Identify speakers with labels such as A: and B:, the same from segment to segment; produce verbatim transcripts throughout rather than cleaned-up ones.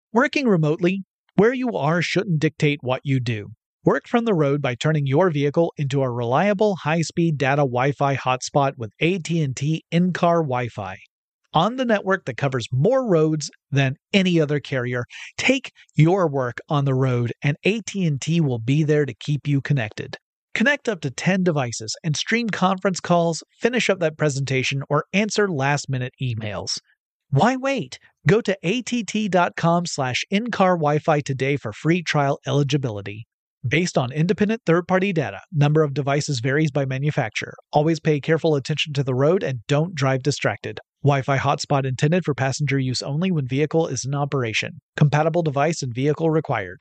A: Working remotely, where you are shouldn't dictate what you do. Work from the road by turning your vehicle into a reliable high-speed data Wi-Fi hotspot with A T and T in-car Wi-Fi. On the network that covers more roads than any other carrier, take your work on the road and A T and T will be there to keep you connected. Connect up to ten devices and stream conference calls, finish up that presentation, or answer last-minute emails. Why wait? Go to att.com slash in-car Wi-Fi today for free trial eligibility. Based on independent third-party data, number of devices varies by manufacturer. Always pay careful attention to the road and don't drive distracted. Wi-Fi hotspot intended for passenger use only when vehicle is in operation. Compatible device and vehicle required.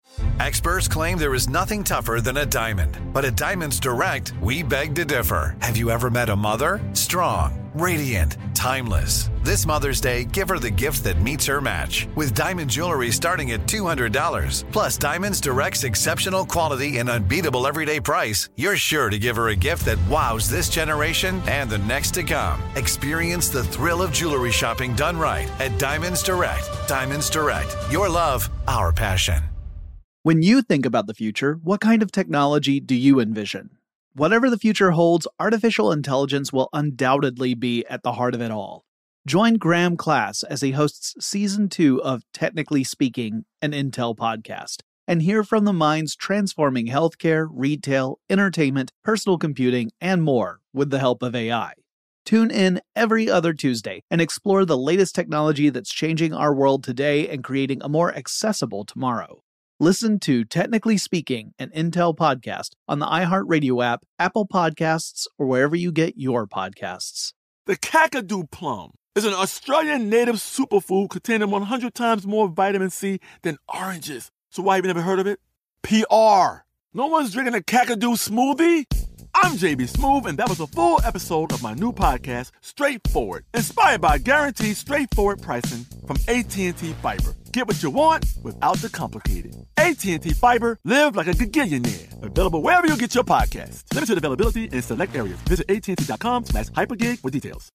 B: Experts claim there is nothing tougher than a diamond. But at Diamonds Direct, we beg to differ. Have you ever met a mother? Strong, radiant, timeless. This Mother's Day, give her the gift that meets her match. With diamond jewelry starting at two hundred dollars. Plus Diamonds Direct's exceptional quality and unbeatable everyday price, you're sure to give her a gift that wows this generation and the next to come. Experience the thrill of jewelry shopping done right at Diamonds Direct. Diamonds Direct. Your love, our passion.
C: When you think about the future, what kind of technology do you envision? Whatever the future holds, artificial intelligence will undoubtedly be at the heart of it all. Join Graham Class as he hosts Season two of Technically Speaking, an Intel podcast, and hear from the minds transforming healthcare, retail, entertainment, personal computing, and more with the help of A I. Tune in every other Tuesday and explore the latest technology that's changing our world today and creating a more accessible tomorrow. Listen to Technically Speaking, an Intel podcast on the iHeartRadio app, Apple Podcasts, or wherever you get your podcasts.
D: The Kakadu plum is an Australian native superfood containing one hundred times more vitamin C than oranges. So why have you never heard of it? P R. No one's drinking a Kakadu smoothie? I'm J B Smoove, and that was a full episode of my new podcast, Straightforward, inspired by guaranteed straightforward pricing from A T and T Fiber. Get what you want without the complicated. A T and T Fiber, live like a gigillionaire. Available wherever you get your podcasts. Limited availability in select areas. Visit att.com slash hypergig for details.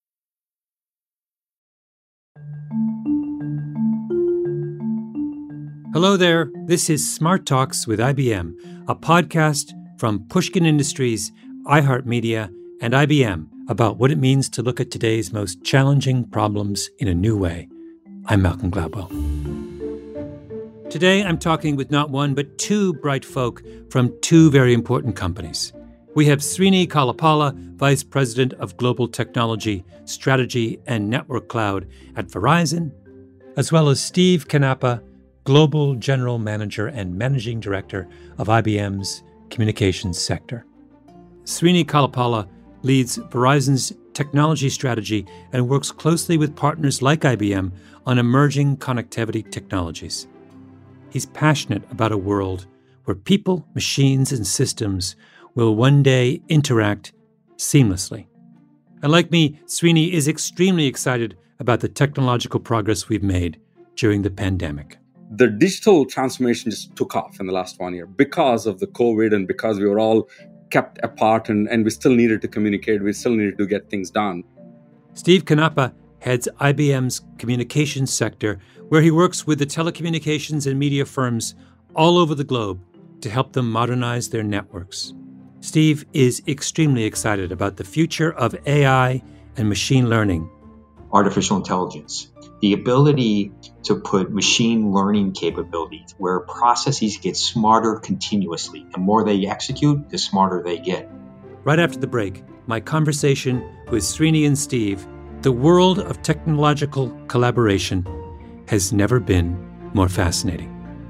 E: Hello there. This is Smart Talks with I B M, a podcast from Pushkin Industries, iHeartMedia, and I B M about what it means to look at today's most challenging problems in a new way. I'm Malcolm Gladwell. Today, I'm talking with not one, but two bright folk from two very important companies. We have Srini Kalapala, Vice President of Global Technology, Strategy, and Network Cloud at Verizon, as well as Steve Canepa, Global General Manager and Managing Director of I B M's Communications Sector. Srini Kalapala leads Verizon's technology strategy and works closely with partners like I B M on emerging connectivity technologies. He's passionate about a world where people, machines, and systems will one day interact seamlessly. And like me, Srini is extremely excited about the technological progress we've made during the pandemic.
F: The digital transformation just took off in the last one year because of the COVID and because we were all kept apart and, and we still needed to communicate. We still needed to get things done.
E: Steve Canepa heads I B M's communications sector, where he works with the telecommunications and media firms all over the globe to help them modernize their networks. Steve is extremely excited about the future of A I and machine learning.
G: Artificial intelligence, the ability to put machine learning capabilities where processes get smarter continuously. The more they execute, the smarter they get.
E: Right after the break, my conversation with Srini and Steve. The world of technological collaboration has never been more fascinating.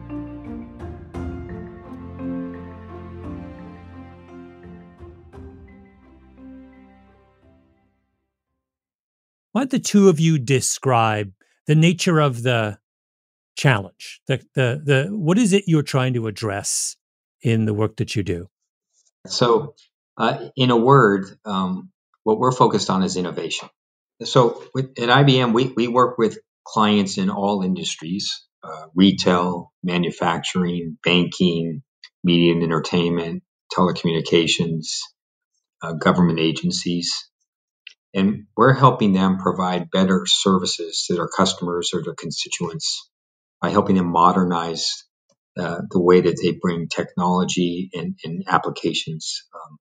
E: Why don't the two of you describe the nature of the challenge? The, the, the, what is it you're trying to address in the work that you do?
G: So, uh, in a word, um, what we're focused on is innovation. So with, at I B M, we, we work with clients in all industries, uh, retail, manufacturing, banking, media and entertainment, telecommunications, uh, government agencies. And we're helping them provide better services to their customers or their constituents by helping them modernize uh, the way that they bring technology and, and applications um,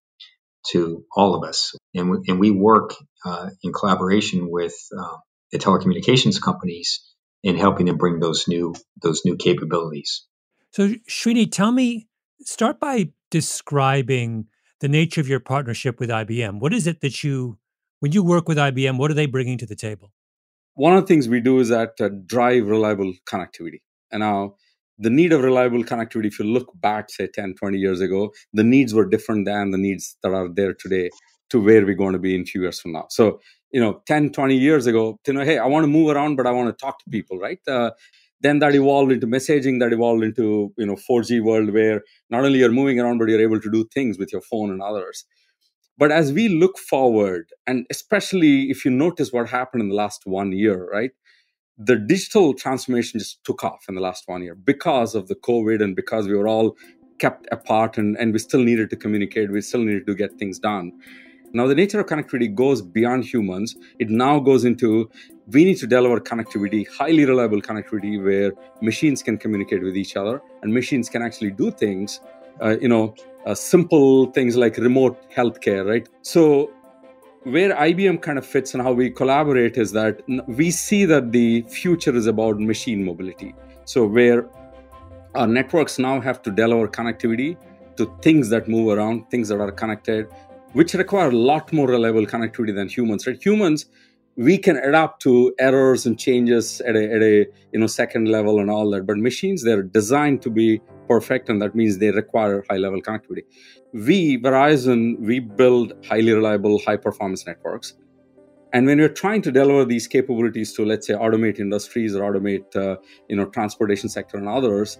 G: to all of us. And we, and we work uh, in collaboration with uh, the telecommunications companies in helping them bring those new those new capabilities.
E: So, Srini, tell me, start by describing the nature of your partnership with I B M. What is it that you, when you work with I B M, what are they bringing to the table?
F: One of the things we do is that uh, drive reliable connectivity. And now the need of reliable connectivity, if you look back, say ten, twenty years ago, the needs were different than the needs that are there today to where we're going to be in a few years from now. So, you know, ten, twenty years ago, you know, hey, I want to move around, but I want to talk to people, right? Uh, then that evolved into messaging, that evolved into, you know, four G world where not only you're moving around, but you're able to do things with your phone and others. But as we look forward, and especially if you notice what happened in the last one year, right? The digital transformation just took off in the last one year because of the COVID and because we were all kept apart and, and we still needed to communicate. We still needed to get things done. Now, the nature of connectivity goes beyond humans. It now goes into, we need to deliver connectivity, highly reliable connectivity where machines can communicate with each other and machines can actually do things, uh, you know, uh, simple things like remote healthcare, right? So where I B M kind of fits and how we collaborate is that we see that the future is about machine mobility. So where our networks now have to deliver connectivity to things that move around, things that are connected, which require a lot more reliable connectivity than humans, right? Humans, we can adapt to errors and changes at a, at a you know second level and all that. But machines, they're designed to be perfect, and that means they require high-level connectivity. We, Verizon, we build highly reliable, high-performance networks. And when we're trying to deliver these capabilities to, let's say, automate industries or automate, uh, you know, transportation sector and others,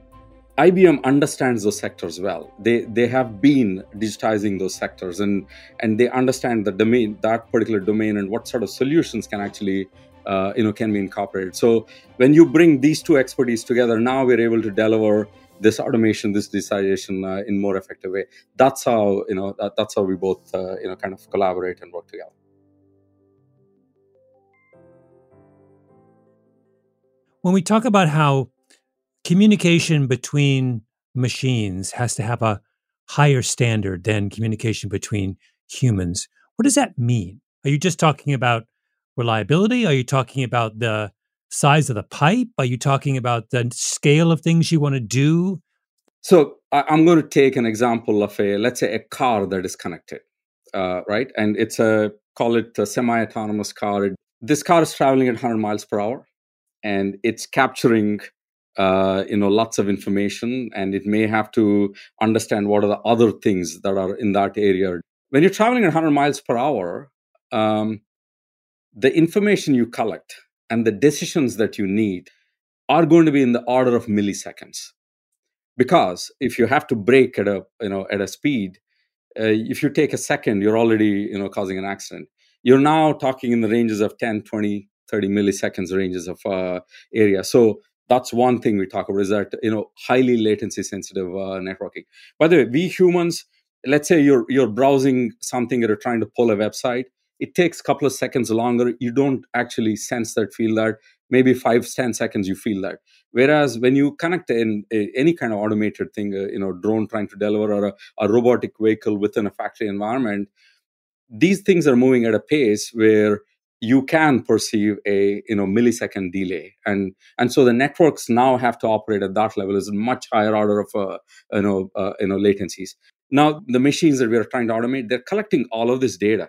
F: I B M understands those sectors well. They they have been digitizing those sectors, and and they understand the domain, that particular domain, and what sort of solutions can actually uh, you know can be incorporated. So when you bring these two expertise together, now we're able to deliver this automation, this digitization uh, in more effective way. That's how you know that, that's how we both uh, you know kind of collaborate and work together.
E: When we talk about how communication between machines has to have a higher standard than communication between humans, what does that mean? Are you just talking about reliability? Are you talking about the size of the pipe? Are you talking about the scale of things you want to do?
F: So I'm going to take an example of a, let's say, a car that is connected, uh, right? And it's a, call it a semi-autonomous car. This car is traveling at one hundred miles per hour, and it's capturing Uh, you know, lots of information, and it may have to understand what are the other things that are in that area. When you're traveling at one hundred miles per hour, um, the information you collect and the decisions that you need are going to be in the order of milliseconds. Because if you have to brake at a, you know, at a speed, uh, if you take a second, you're already, you know, causing an accident. You're now talking in the ranges of ten, twenty, thirty milliseconds ranges of uh, area. So that's one thing we talk about, is that, you know, highly latency sensitive uh, networking. By the way, we humans, let's say you're you're browsing something or you're trying to pull a website. It takes a couple of seconds longer. You don't actually sense that, feel that. Maybe five, ten seconds, you feel that. Whereas when you connect in a, any kind of automated thing, uh, you know, drone trying to deliver, or a, a robotic vehicle within a factory environment, these things are moving at a pace where you can perceive a you know millisecond delay, and and so the networks now have to operate at that level, is a much higher order of uh, you know uh, you know latencies. Now the machines that we are trying to automate, they're collecting all of this data,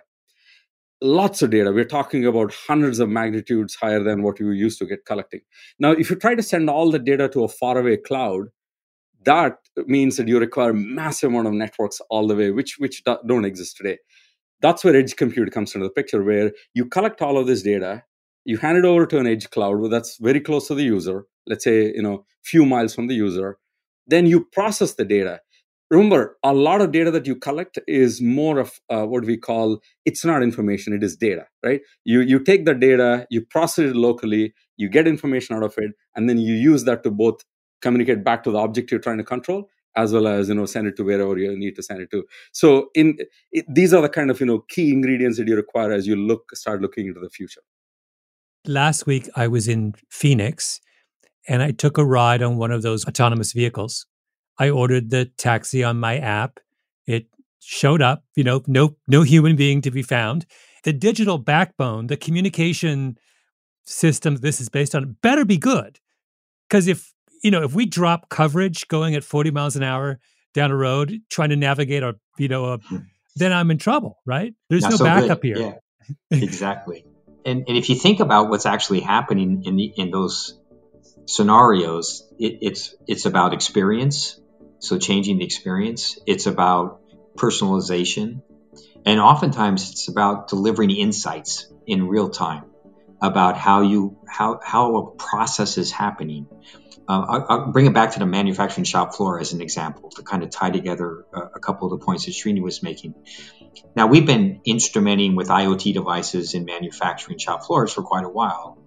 F: lots of data. We're talking about hundreds of magnitudes higher than what you used to get collecting. Now, if you try to send all the data to a faraway cloud, that means that you require massive amount of networks all the way, which which don't exist today. That's where edge compute comes into the picture, where you collect all of this data, you hand it over to an edge cloud that's very close to the user, let's say, you know, few miles from the user. Then you process the data. Remember, a lot of data that you collect is more of uh, what we call, it's not information, it is data, right? You you take the data, you process it locally, you get information out of it, and then you use that to both communicate back to the object you're trying to control, as well as, you know, send it to wherever you need to send it to. So in it, these are the kind of, you know, key ingredients that you require as you look, start looking into the future.
E: Last week, I was in Phoenix, and I took a ride on one of those autonomous vehicles. I ordered the taxi on my app. It showed up, you know, no no human being to be found. The digital backbone, the communication system this is based on better be good. Because if, you know, if we drop coverage going at forty miles an hour down a road, trying to navigate a, you know, a, then I'm in trouble, right? There's
G: Not
E: no
G: so
E: backup
G: good.
E: here.
G: Yeah, exactly. And, and if you think about what's actually happening in the, in those scenarios, it, it's it's about experience. So changing the experience. It's about personalization. And oftentimes it's about delivering insights in real time about how you how how a process is happening. Uh, I'll, I'll bring it back to the manufacturing shop floor as an example to kind of tie together a, a couple of the points that Srini was making. Now, we've been instrumenting with IoT devices in manufacturing shop floors for quite a while,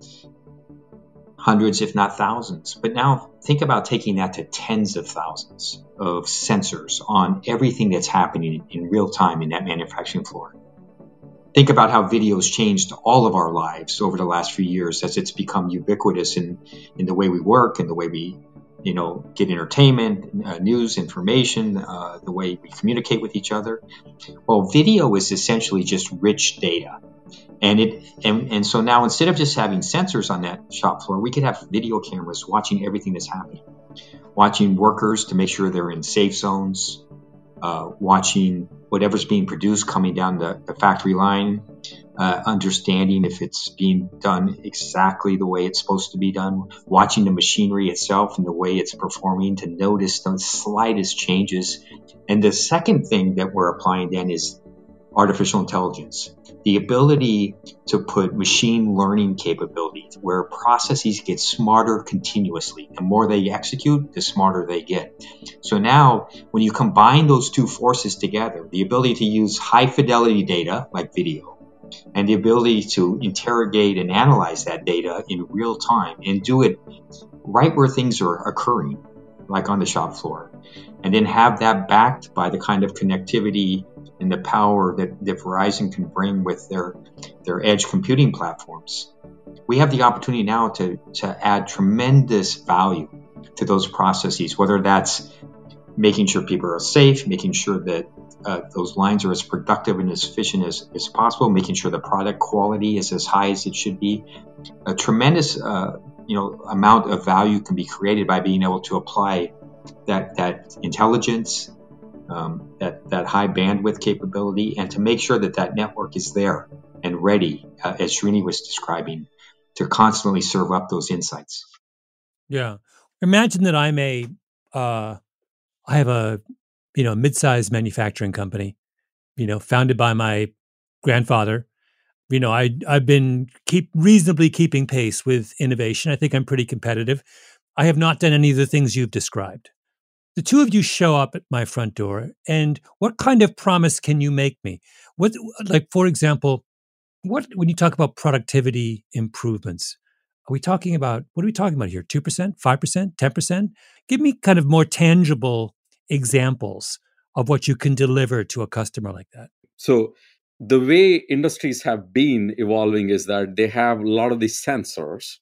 G: hundreds, if not thousands. But now think about taking that to tens of thousands of sensors on everything that's happening in real time in that manufacturing floor. Think about how video's changed all of our lives over the last few years as it's become ubiquitous in, in the way we work and the way we, you know, get entertainment, uh, news, information, uh, the way we communicate with each other. Well, video is essentially just rich data. And it and, and so now instead of just having sensors on that shop floor, we could have video cameras watching everything that's happening, watching workers to make sure they're in safe zones, uh, watching whatever's being produced coming down the, the factory line, uh, understanding if it's being done exactly the way it's supposed to be done, watching the machinery itself and the way it's performing to notice the slightest changes. And the second thing that we're applying then is artificial intelligence, the ability to put machine learning capabilities where processes get smarter continuously. The more they execute, the smarter they get. So now when you combine those two forces together, the ability to use high fidelity data like video and the ability to interrogate and analyze that data in real time and do it right where things are occurring, like on the shop floor, and then have that backed by the kind of connectivity and the power that, that Verizon can bring with their, their edge computing platforms. We have the opportunity now to, to add tremendous value to those processes, whether that's making sure people are safe, making sure that uh, those lines are as productive and as efficient as, as possible, making sure the product quality is as high as it should be. A tremendous uh, you know, amount of value can be created by being able to apply that, that intelligence, Um, that, that high bandwidth capability, and to make sure that that network is there and ready, uh, as Srini was describing, to constantly serve up those insights.
E: Yeah. Imagine that I'm a, uh, I have a, you know, mid-sized manufacturing company, you know, founded by my grandfather. You know, I, I've been keep reasonably keeping pace with innovation. I think I'm pretty competitive. I have not done any of the things you've described. The two of you show up at my front door, and what kind of promise can you make me? What, like, for example, what when you talk about productivity improvements, are we talking about, what are we talking about here? two percent, five percent, ten percent? Give me kind of more tangible examples of what you can deliver to a customer like that.
F: So the way industries have been evolving is that they have a lot of these sensors.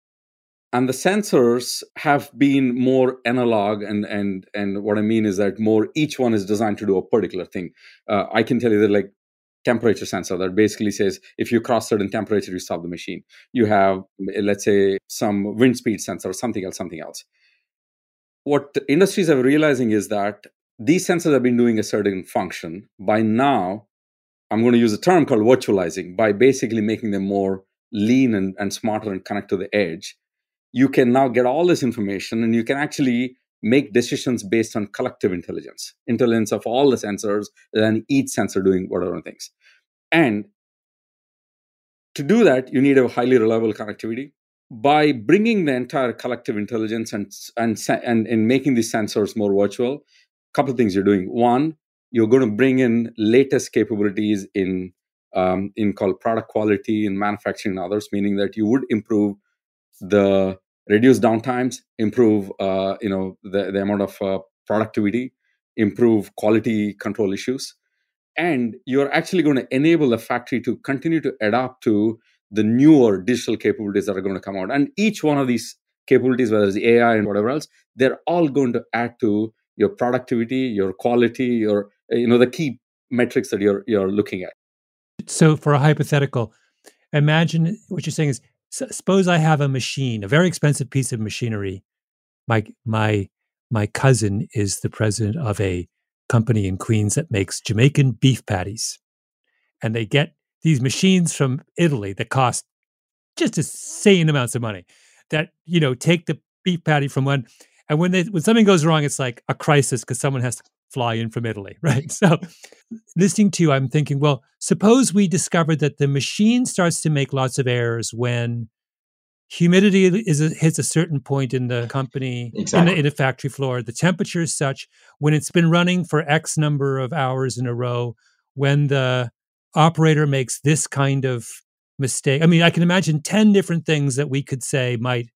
F: And the sensors have been more analog, and and and what I mean is that more each one is designed to do a particular thing. Uh, I can tell you that, like, temperature sensor that basically says if you cross certain temperature, you stop the machine. You have, let's say, some wind speed sensor, something else, something else. What the industries are realizing is that these sensors have been doing a certain function. By now, I'm going to use a term called virtualizing, by basically making them more lean and, and smarter and connect to the edge. You can now get all this information and you can actually make decisions based on collective intelligence, intelligence of all the sensors, and each sensor doing whatever things. And to do that, you need a highly reliable connectivity. By bringing the entire collective intelligence and, and, and, and making these sensors more virtual, a couple of things you're doing. One, you're going to bring in latest capabilities in, um, in called product quality in manufacturing and others, meaning that you would improve the reduce downtimes, improve uh, you know the, the amount of uh, productivity, improve quality control issues, and you're actually going to enable the factory to continue to adapt to the newer digital capabilities that are going to come out. And each one of these capabilities, whether it's A I and whatever else, they're all going to add to your productivity, your quality, your, you know, the key metrics that you're you're looking at.
E: So for a hypothetical, imagine what you're saying is, s- suppose I have a machine, a very expensive piece of machinery. My my my cousin is the president of a company in Queens that makes Jamaican beef patties. And they get these machines from Italy that cost just insane amounts of money that, you know, take the beef patty from one. And when they when something goes wrong, it's like a crisis because someone has to fly in from Italy, right? So listening to you, I'm thinking, well, suppose we discovered that the machine starts to make lots of errors when humidity is a, hits a certain point in the company,
G: Exactly.
E: in, the, in a factory floor. The temperature is such when it's been running for X number of hours in a row, when the operator makes this kind of mistake. I mean, I can imagine ten different things that we could say might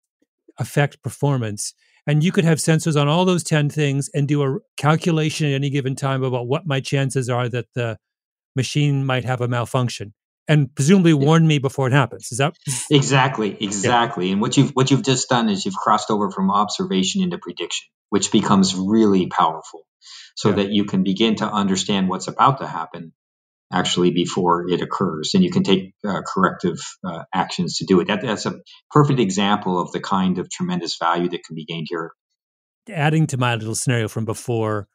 E: affect performance. And you could have sensors on all those ten things and do a calculation at any given time about what my chances are that the machine might have a malfunction, and presumably warn me before it happens. Is that
G: Exactly, exactly. Yeah. And what you've what you've just done is you've crossed over from observation into prediction, which becomes really powerful, so yeah. that you can begin to understand what's about to happen actually before it occurs, and you can take uh, corrective uh, actions to do it. That, that's a perfect example of the kind of tremendous value that can be gained here.
E: Adding to my little scenario from before,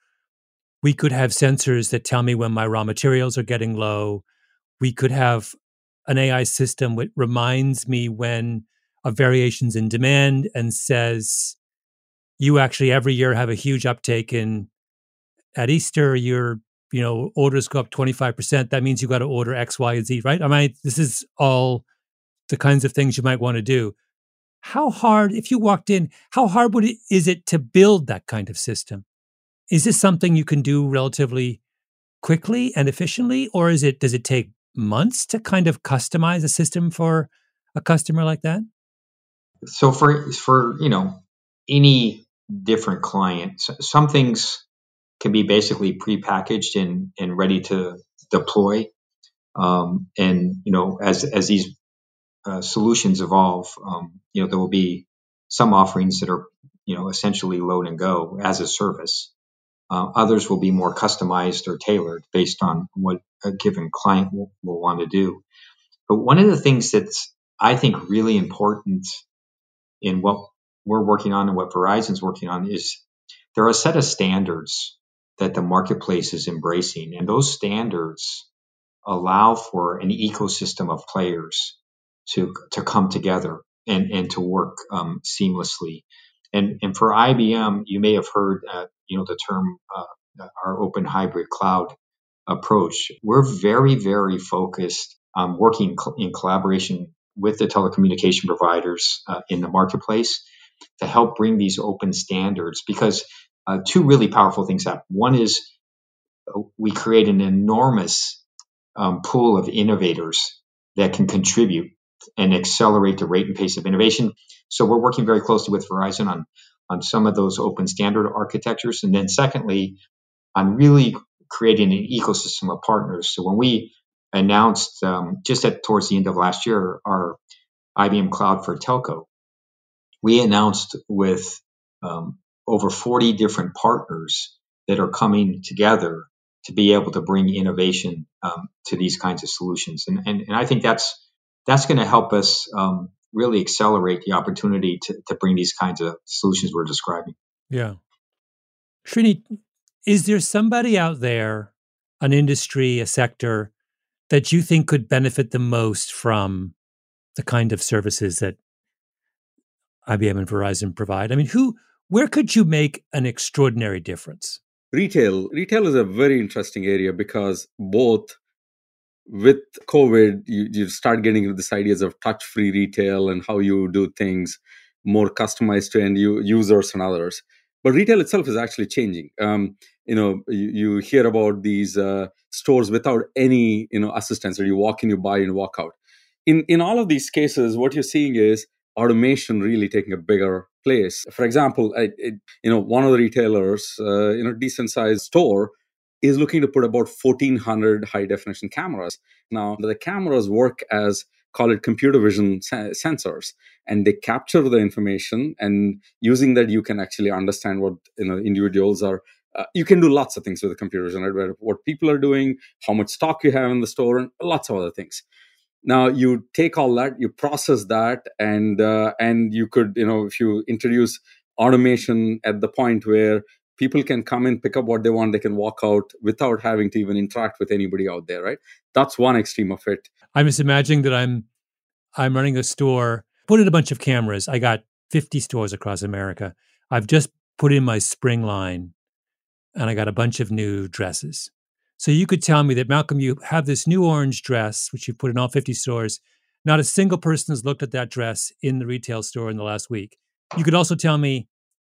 E: we could have sensors that tell me when my raw materials are getting low. We could have an A I system that reminds me when of variations in demand and says, you actually every year have a huge uptake in at Easter, your you know orders go up twenty-five percent. That means you got to order X, Y, and Z, right? I mean, this is all the kinds of things you might want to do. How hard, if you walked in, how hard would it, is it to build that kind of system? Is this something you can do relatively quickly and efficiently, or is it does it take months to kind of customize a system for a customer like that?
G: So for for you know any different client, some things can be basically prepackaged and and ready to deploy. Um, and you know as as these uh, solutions evolve, um, you know there will be some offerings that are you know essentially load and go as a service. Uh, others will be more customized or tailored based on what a given client will, will want to do. But one of the things that's I think really important in what we're working on and what Verizon's working on is there are a set of standards that the marketplace is embracing, and those standards allow for an ecosystem of players to to come together and and to work um, seamlessly. And and for I B M, you may have heard uh, you know the term uh, our open hybrid cloud approach. We're very very focused on working in collaboration with the telecommunication providers uh, in the marketplace to help bring these open standards, because uh, two really powerful things happen. One is uh, we create an enormous um, pool of innovators that can contribute and accelerate the rate and pace of innovation. So we're working very closely with Verizon on, on some of those open standard architectures. And then secondly, on really creating an ecosystem of partners. So when we announced um, just at towards the end of last year, our I B M Cloud for Telco, we announced with um, over forty different partners that are coming together to be able to bring innovation um, to these kinds of solutions. And, and, and I think that's that's going to help us um, really accelerate the opportunity to, to bring these kinds of solutions we're describing.
E: Yeah. Srini, is there somebody out there, an industry, a sector, that you think could benefit the most from the kind of services that I B M and Verizon provide? I mean, who, where could you make an extraordinary difference?
F: Retail. Retail is a very interesting area because both with COVID, you, you start getting into this ideas of touch-free retail and how you do things more customized to end users and others. But retail itself is actually changing. Um, you know, you, you hear about these uh, stores without any, you know, assistance, where you walk in, you buy, and walk out. In in all of these cases, what you're seeing is automation really taking a bigger place. For example, I, it, you know, one of the retailers, uh, you know, decent sized store, is looking to put about fourteen hundred high definition cameras. Now, the cameras work as call it computer vision se- sensors, and they capture the information, and using that you can actually understand what you know individuals are. Uh, you can do lots of things with the computer vision, right? Where, what people are doing, how much stock you have in the store, and lots of other things. Now you take all that, you process that, and uh, and you could, you know, if you introduce automation at the point where people can come in, pick up what they want, they can walk out without having to even interact with anybody out there, right? That's one extreme of it.
E: I'm just imagining that I'm I'm running a store, put in a bunch of cameras. I got fifty stores across America. I've just put in my spring line, and I got a bunch of new dresses. So you could tell me that, Malcolm, you have this new orange dress, which you put in all fifty stores. Not a single person has looked at that dress in the retail store in the last week. You could also tell me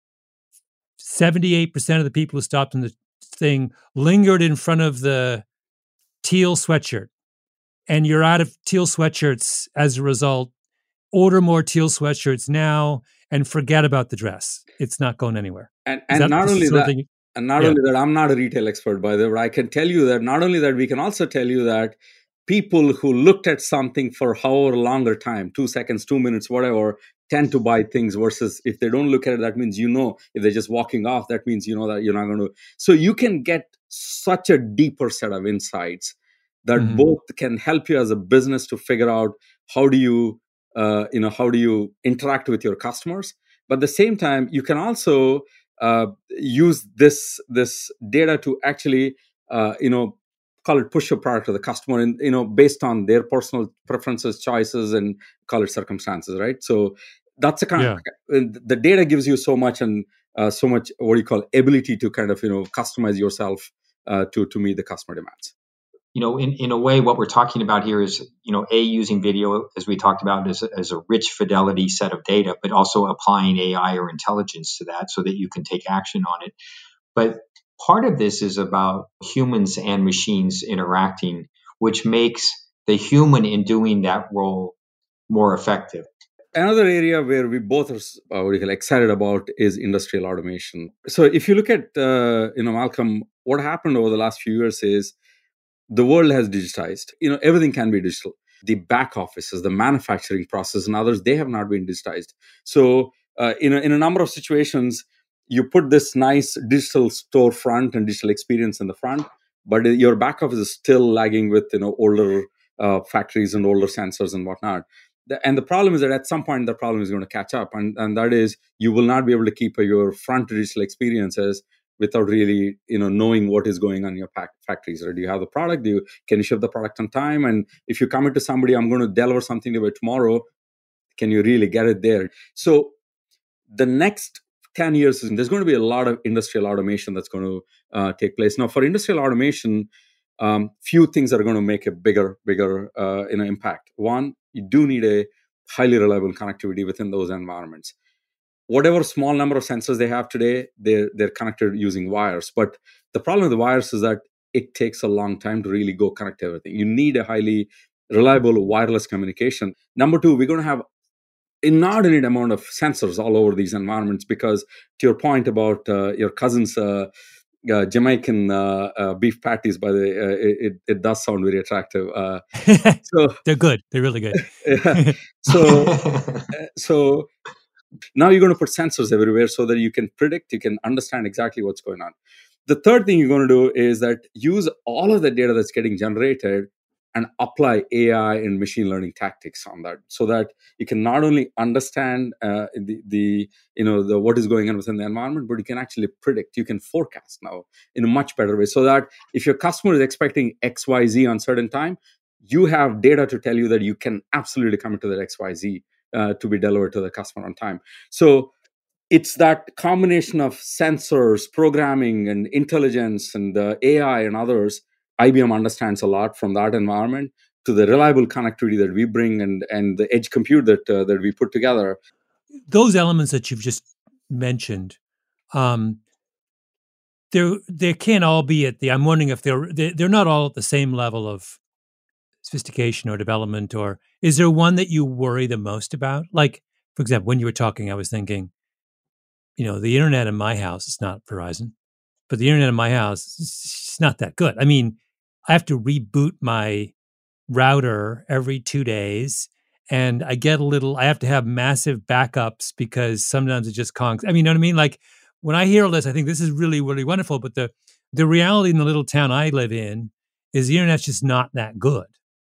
E: seventy-eight percent of the people who stopped in the thing lingered in front of the teal sweatshirt. And you're out of teal sweatshirts as a result. Order more teal sweatshirts now and forget about the dress. It's not going anywhere.
F: And, and not only that, you, and not yeah. only that, I'm not a retail expert, by the way. I can tell you that not only that, we can also tell you that people who looked at something for however longer time, two seconds, two minutes, whatever, tend to buy things versus if they don't look at it, that means, you know, if they're just walking off, that means, you know, that you're not going to. So you can get such a deeper set of insights that mm-hmm. both can help you as a business to figure out how do you, uh, you know, how do you interact with your customers. But at the same time, you can also uh, use this this data to actually, uh, you know, call it push your product to the customer, and you know, based on their personal preferences, choices, and call it circumstances, right? So that's a kind yeah. of the data gives you so much and uh, so much what do you call ability to kind of you know customize yourself uh, to to meet the customer demands.
G: You know, in, in a way, what we're talking about here is, you know, A, using video, as we talked about, as a, as a rich fidelity set of data, but also applying A I or intelligence to that so that you can take action on it. But part of this is about humans and machines interacting, which makes the human in doing that role more effective.
F: Another area where we both are uh, what do you call, excited about is industrial automation. So if you look at, uh, you know, Malcolm, what happened over the last few years is, the world has digitized. You know, everything can be digital. The back offices, the manufacturing process, and others, they have not been digitized. So, uh, in a, in a number of situations, you put this nice digital storefront and digital experience in the front, but your back office is still lagging with you know older uh, factories and older sensors and whatnot. The, and the problem is that at some point the problem is going to catch up, and and that is you will not be able to keep your front digital experiences without really, you know, knowing what is going on in your pack factories. Right? Do you have the product? Do you, can you ship the product on time? And if you commit to somebody, I'm going to deliver something to you tomorrow, can you really get it there? So the next ten years, there's going to be a lot of industrial automation that's going to uh, take place. Now, for industrial automation, um, few things are going to make a bigger, bigger uh, you know, impact. One, you do need a highly reliable connectivity within those environments. Whatever small number of sensors they have today, they're, they're connected using wires. But the problem with the wires is that it takes a long time to really go connect everything. You need a highly reliable wireless communication. Number two, we're going to have an inordinate amount of sensors all over these environments because, to your point about uh, your cousin's uh, uh, Jamaican uh, uh, beef patties, by the way, uh, it, it does sound very attractive. Uh,
E: so they're good. They're really good.
F: yeah. So, uh, so. Now you're going to put sensors everywhere so that you can predict, you can understand exactly what's going on. The third thing you're going to do is that use all of the data that's getting generated and apply A I and machine learning tactics on that, so that you can not only understand uh, the, the you know the what is going on within the environment, but you can actually predict, you can forecast now in a much better way. So that if your customer is expecting X Y Z on certain time, you have data to tell you that you can absolutely commit to that X Y Z. Uh, to be delivered to the customer on time. So it's that combination of sensors, programming, and intelligence, and the A I and others. I B M understands a lot from that environment to the reliable connectivity that we bring and and the edge compute that uh, that we put together.
E: Those elements that you've just mentioned, um, they they can't all be at the. I'm wondering if they're they're not all at the same level of sophistication or development, or is there one that you worry the most about? Like, for example, when you were talking, I was thinking, you know, the internet in my house is not Verizon, but the internet in my house is not that good. I mean, I have to reboot my router every two days. And I get a little, I have to have massive backups because sometimes it just conks. I mean, you know what I mean? Like when I hear all this, I think this is really, really wonderful. But the, the reality in the little town I live in is the internet's just not that good.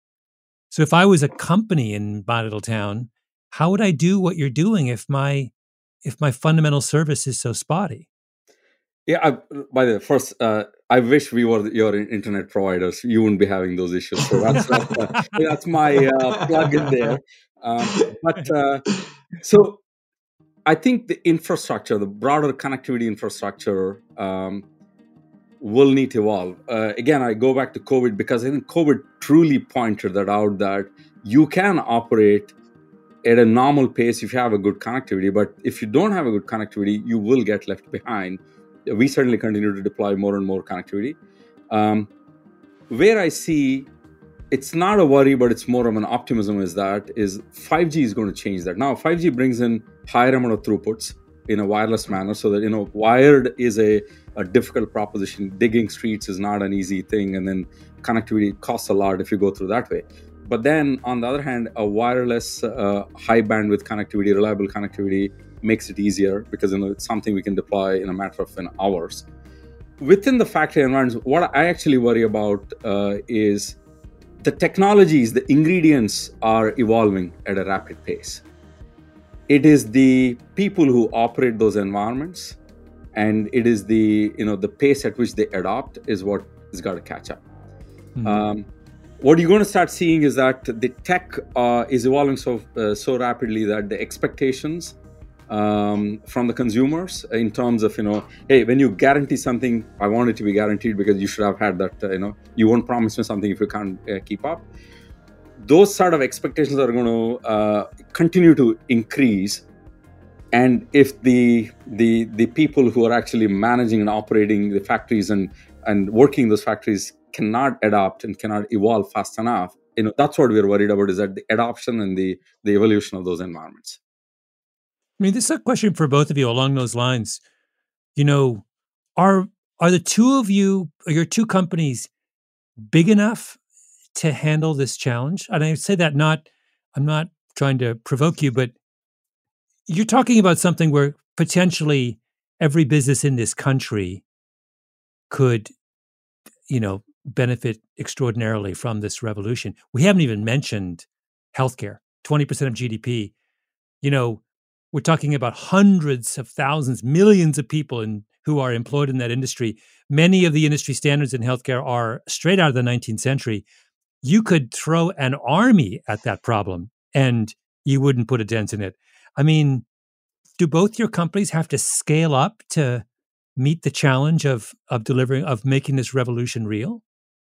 E: So if I was a company in my little town, how would I do what you're doing if my, if my fundamental service is so spotty?
F: Yeah, I, by the way, first, uh, I wish we were your internet providers. You wouldn't be having those issues. So that's that's, uh, that's my uh, plug in there. Um, but uh, so I think the infrastructure, the broader connectivity infrastructure, um, will need to evolve. Uh, again, I go back to COVID because I think COVID truly pointed that out, that you can operate at a normal pace if you have a good connectivity. But if you don't have a good connectivity, you will get left behind. We certainly continue to deploy more and more connectivity. Um, where I see it's not a worry, but it's more of an optimism is that is five G is going to change that. Now, five G brings in higher amount of throughputs in a wireless manner, so that, you know, wired is a, a difficult proposition. Digging streets is not an easy thing. And then connectivity costs a lot if you go through that way. But then on the other hand, a wireless uh, high bandwidth connectivity, reliable connectivity makes it easier because, you know, it's something we can deploy in a matter of an hours. Within the factory environments, what I actually worry about uh, is the technologies, the ingredients are evolving at a rapid pace. It is the people who operate those environments, and it is the, you know, the pace at which they adopt is what has got to catch up. Mm-hmm. Um, what you're going to start seeing is that the tech uh, is evolving so uh, so rapidly that the expectations um, from the consumers in terms of, you know, hey, when you guarantee something, I want it to be guaranteed because you should have had that, uh, you know, you won't promise me something if you can't uh, keep up. Those sort of expectations are going to uh, continue to increase. And if the the the people who are actually managing and operating the factories and, and working those factories cannot adapt and cannot evolve fast enough, you know, that's what we're worried about, is that the adoption and the, the evolution of those environments.
E: I mean, this is a question for both of you along those lines. You know, are are the two of you, are your two companies big enough to handle this challenge? And I say that not, I'm not trying to provoke you, but you're talking about something where potentially every business in this country could, you know, benefit extraordinarily from this revolution. We haven't even mentioned healthcare, twenty percent of G D P. You know, we're talking about hundreds of thousands, millions of people in, who are employed in that industry. Many of the industry standards in healthcare are straight out of the nineteenth century. You could throw an army at that problem and you wouldn't put a dent in it. I mean, do both your companies have to scale up to meet the challenge of of delivering, of making this revolution real?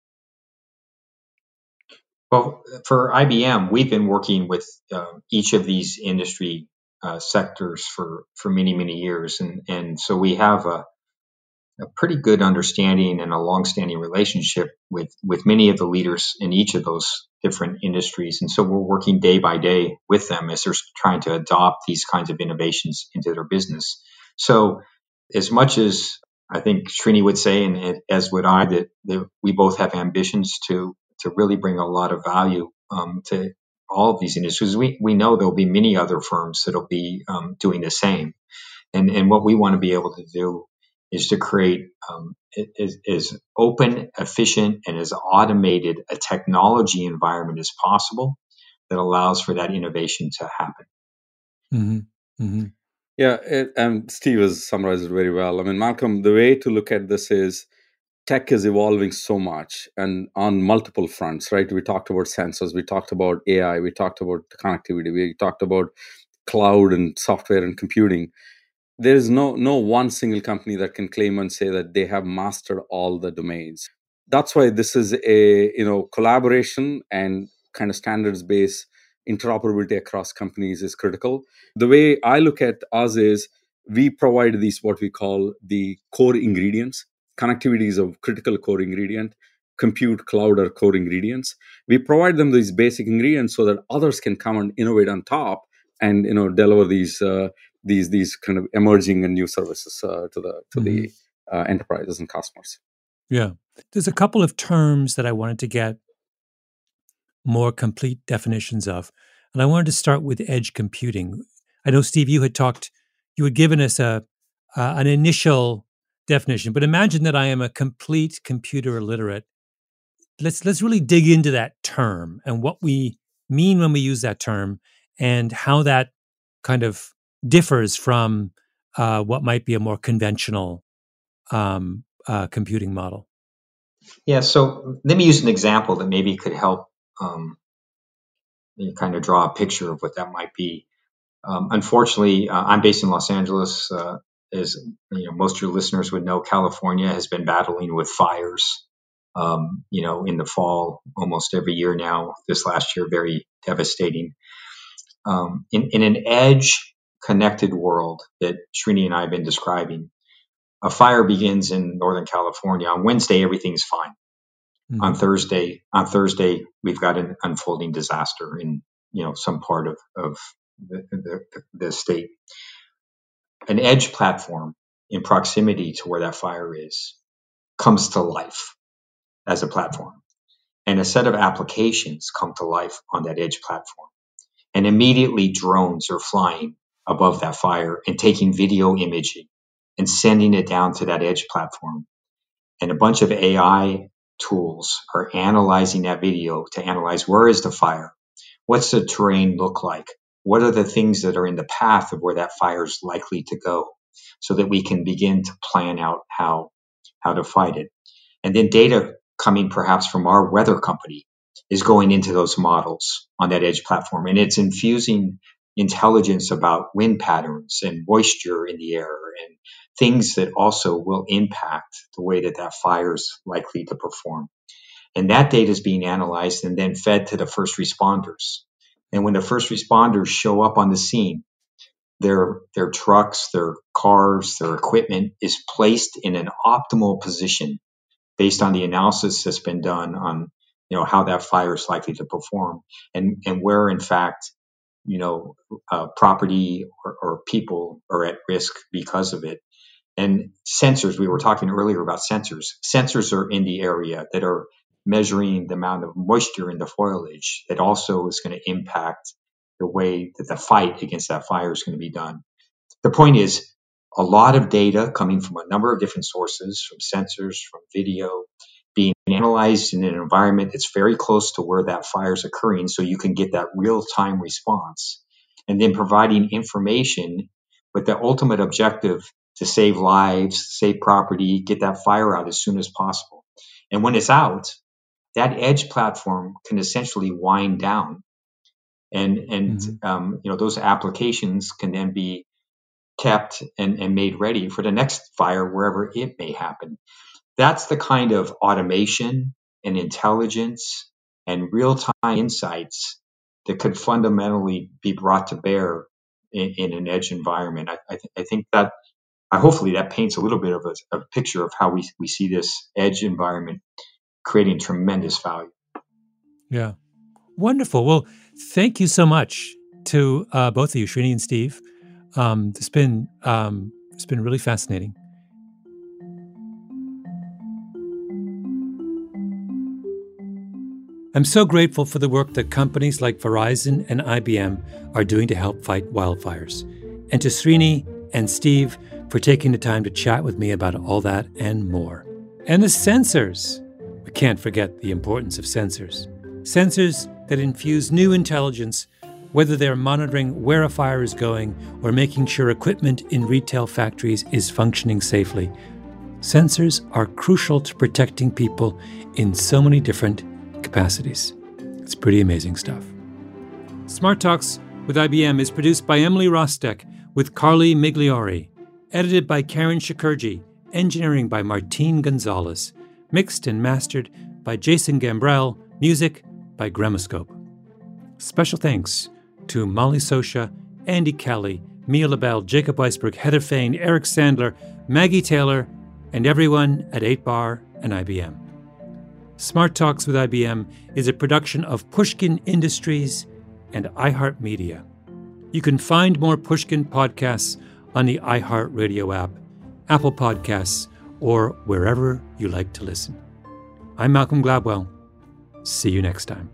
G: Well, for I B M, we've been working with uh, each of these industry uh, sectors for, for many, many years. And, and so we have a, a pretty good understanding and a longstanding relationship with, with many of the leaders in each of those different industries. And so we're working day by day with them as they're trying to adopt these kinds of innovations into their business. So as much as I think Srini would say, and as would I, that, that we both have ambitions to to really bring a lot of value um, to all of these industries. We we know there'll be many other firms that'll be um, doing the same, and and what we want to be able to do is to create um, as, as open, efficient, and as automated a technology environment as possible that allows for that innovation to happen.
E: Mm-hmm. Mm-hmm.
F: Yeah, it, and Steve has summarized it very well. I mean, Malcolm, the way to look at this is tech is evolving so much and on multiple fronts, right? We talked about sensors, we talked about A I, we talked about connectivity, we talked about cloud and software and computing. There is no no one single company that can claim and say that they have mastered all the domains. That's why this is a, you know, collaboration and kind of standards-based interoperability across companies is critical. The way I look at us is we provide these what we call the core ingredients. Connectivity is a critical core ingredient. Compute, cloud are core ingredients. We provide them these basic ingredients so that others can come and innovate on top and, you know, deliver these uh, these these kind of emerging and new services uh, to the to mm-hmm. the uh, enterprises and customers.
E: Yeah, there's a couple of terms that I wanted to get more complete definitions of. And I wanted to start with edge computing. I know, Steve, you had talked, you had given us a uh, an initial definition, but imagine that I am a complete computer illiterate. Let's let's really dig into that term and what we mean when we use that term and how that kind of differs from uh, what might be a more conventional um, uh, computing model.
G: Yeah, so let me use an example that maybe could help um, you kind of draw a picture of what that might be. Um, unfortunately, uh, I'm based in Los Angeles. Uh, as you know, most of your listeners would know, California has been battling with fires. Um, you know, in the fall, almost every year now. This last year, very devastating. Um, in, in an edge-connected world that Srini and I have been describing, a fire begins in Northern California. On Wednesday, everything's fine. Mm-hmm. On Thursday, on Thursday, we've got an unfolding disaster in you know some part of of the, the, the state. An edge platform in proximity to where that fire is comes to life as a platform, and a set of applications come to life on that edge platform, and immediately drones are flying above that fire and taking video imaging and sending it down to that edge platform, and a bunch of A I tools are analyzing that video to analyze where is the fire, what's the terrain look like, what are the things that are in the path of where that fire is likely to go, so that we can begin to plan out how how to fight it. And then data coming perhaps from our weather company is going into those models on that edge platform, and it's infusing intelligence about wind patterns and moisture in the air and things that also will impact the way that that fire is likely to perform. And that data is being analyzed and then fed to the first responders. And when the first responders show up on the scene, their their trucks, their cars, their equipment is placed in an optimal position based on the analysis that's been done on you know how that fire is likely to perform, and and where in fact you know uh, property or, or people are at risk because of it. And sensors, we were talking earlier about sensors. Sensors are in the area that are measuring the amount of moisture in the foliage that also is going to impact the way that the fight against that fire is going to be done. The point is, a lot of data coming from a number of different sources, from sensors, from video, being analyzed in an environment that's very close to where that fire is occurring, so you can get that real-time response, and then providing information with the ultimate objective to save lives, save property, get that fire out as soon as possible. And when it's out, that edge platform can essentially wind down, and and mm-hmm. um, you know those applications can then be kept and, and made ready for the next fire wherever it may happen. That's the kind of automation and intelligence and real-time insights that could fundamentally be brought to bear in, in an edge environment. I, I, th- I think that uh, hopefully that paints a little bit of a, a picture of how we we see this edge environment creating tremendous value.
E: Yeah. Wonderful. Well, thank you so much to uh, both of you, Srini and Steve. Um, it's been um, it's been really fascinating. I'm so grateful for the work that companies like Verizon and I B M are doing to help fight wildfires, and to Srini and Steve for taking the time to chat with me about all that and more. And the sensors. We can't forget the importance of sensors. Sensors that infuse new intelligence, whether they're monitoring where a fire is going or making sure equipment in retail factories is functioning safely. Sensors are crucial to protecting people in so many different capacities. It's pretty amazing stuff. Smart Talks with I B M is produced by Emily Rostek with Carly Migliori, edited by Karen Shakurji, engineering by Martine Gonzalez, mixed and mastered by Jason Gambrell, music by Gramoscope. Special thanks to Molly Sosha, Andy Kelly, Mia LaBelle, Jacob Weisberg, Heather Fain, Eric Sandler, Maggie Taylor, and everyone at eight bar and I B M. Smart Talks with I B M is a production of Pushkin Industries and iHeartMedia. You can find more Pushkin podcasts on the iHeartRadio app, Apple Podcasts, or wherever you like to listen. I'm Malcolm Gladwell. See you next time.